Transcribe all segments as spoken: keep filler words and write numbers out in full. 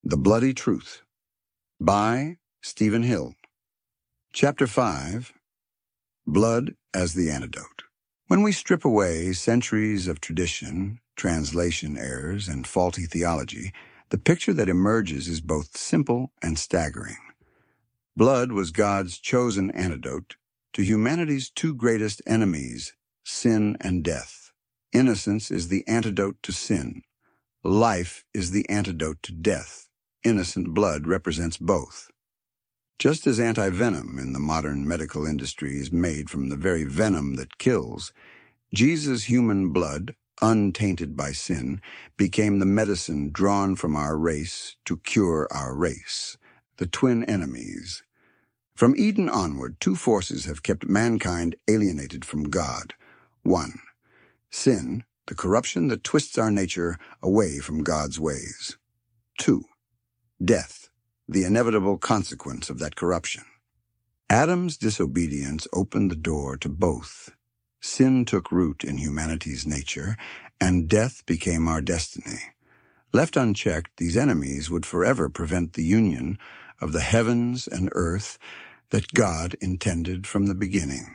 The Bloody Truth by Stephen Hill. Chapter five, Blood as the Antidote. When we strip away centuries of tradition, translation errors, and faulty theology, the picture that emerges is both simple and staggering. Blood was God's chosen antidote to humanity's two greatest enemies, sin and death. Innocence is the antidote to sin. Life is the antidote to death. Innocent blood represents both. Just as anti-venom in the modern medical industry is made from the very venom that kills, Jesus' human blood, untainted by sin, became the medicine drawn from our race to cure our race, the twin enemies. From Eden onward, two forces have kept mankind alienated from God. One, sin, the corruption that twists our nature away from God's ways. Two, death, the inevitable consequence of that corruption. Adam's disobedience opened the door to both. Sin took root in humanity's nature, and death became our destiny. Left unchecked, these enemies would forever prevent the union of the heavens and earth that God intended from the beginning.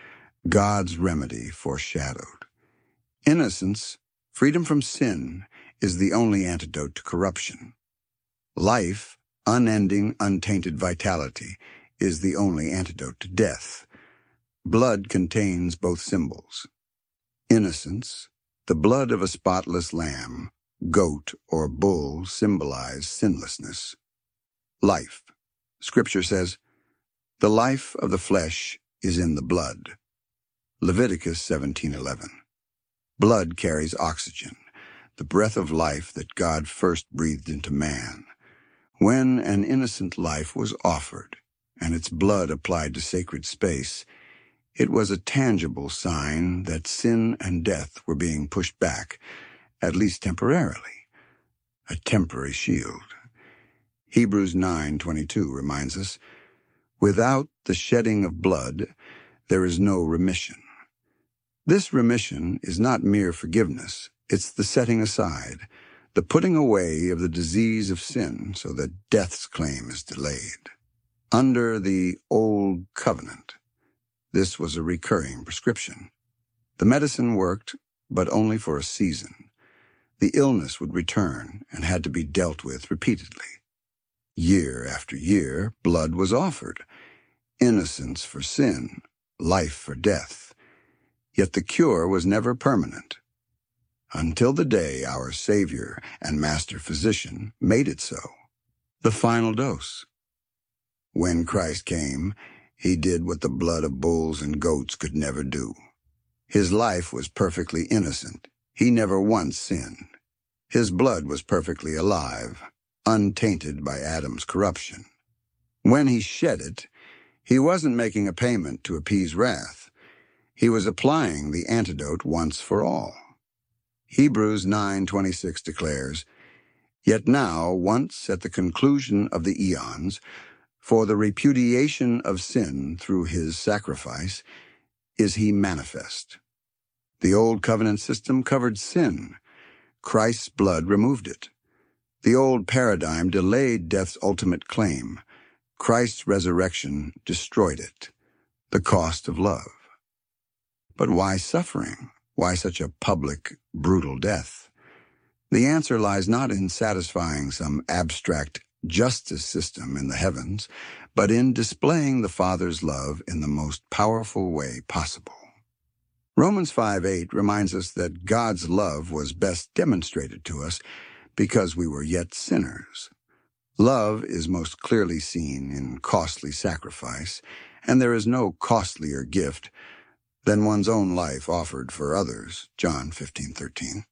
God's remedy foreshadowed. Innocence, freedom from sin, is the only antidote to corruption. Life, unending, untainted vitality, is the only antidote to death. Blood contains both symbols. Innocence, the blood of a spotless lamb, goat, or bull symbolize sinlessness. Life, Scripture says, "The life of the flesh is in the blood." Leviticus seventeen eleven. Blood carries oxygen, the breath of life that God first breathed into man. When an innocent life was offered, and its blood applied to sacred space, it was a tangible sign that sin and death were being pushed back, at least temporarily. A temporary shield. Hebrews nine twenty-two reminds us, "Without the shedding of blood, there is no remission." This remission is not mere forgiveness, it's the setting aside, the putting away of the disease of sin so that death's claim is delayed. Under the Old Covenant, this was a recurring prescription. The medicine worked, but only for a season. The illness would return and had to be dealt with repeatedly. Year after year, blood was offered. Innocence for sin, life for death. Yet the cure was never permanent. Until the day our Savior and Master Physician made it so. The final dose. When Christ came, he did what the blood of bulls and goats could never do. His life was perfectly innocent. He never once sinned. His blood was perfectly alive, untainted by Adam's corruption. When he shed it, he wasn't making a payment to appease wrath. He was applying the antidote once for all. Hebrews nine twenty-six declares, "Yet now, once at the conclusion of the eons, for the repudiation of sin through his sacrifice, is he manifest." The Old Covenant system covered sin. Christ's blood removed it. The old paradigm delayed death's ultimate claim. Christ's resurrection destroyed it. The cost of love. But why suffering? Why such a public, brutal death? The answer lies not in satisfying some abstract justice system in the heavens, but in displaying the Father's love in the most powerful way possible. Romans five eight reminds us that God's love was best demonstrated to us because we were yet sinners. Love is most clearly seen in costly sacrifice, and there is no costlier gift than one's own life offered for others, John fifteen thirteen.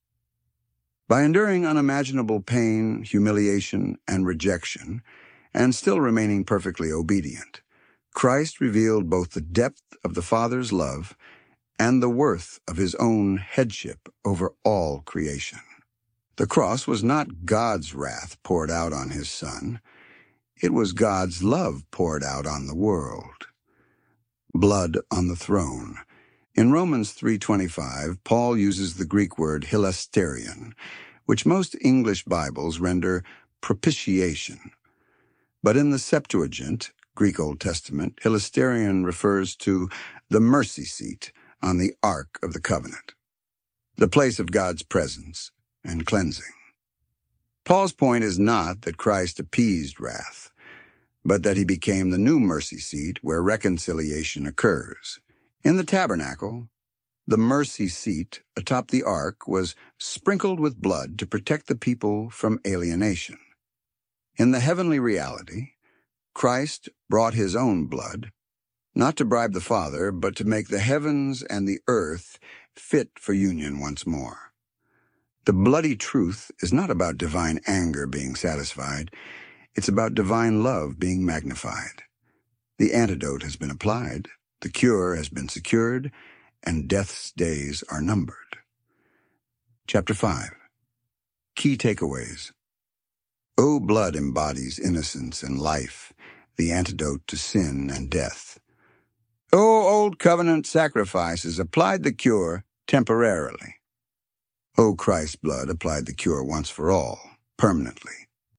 By enduring unimaginable pain, humiliation, and rejection, and still remaining perfectly obedient, Christ revealed both the depth of the Father's love and the worth of his own headship over all creation. The cross was not God's wrath poured out on his Son. It was God's love poured out on the world. Blood on the throne. In Romans three twenty-five, Paul uses the Greek word hilasterion, which most English Bibles render propitiation. But in the Septuagint, Greek Old Testament, hilasterion refers to the mercy seat on the Ark of the Covenant, the place of God's presence and cleansing. Paul's point is not that Christ appeased wrath, but that he became the new mercy seat where reconciliation occurs. In the tabernacle, the mercy seat atop the ark was sprinkled with blood to protect the people from alienation. In the heavenly reality, Christ brought his own blood, not to bribe the Father, but to make the heavens and the earth fit for union once more. The bloody truth is not about divine anger being satisfied. It's about divine love being magnified. The antidote has been applied, the cure has been secured, and death's days are numbered. Chapter five. Key takeaways. O blood embodies innocence and life, the antidote to sin and death. O old covenant sacrifices applied the cure temporarily. O Christ's blood applied the cure once for all, permanently.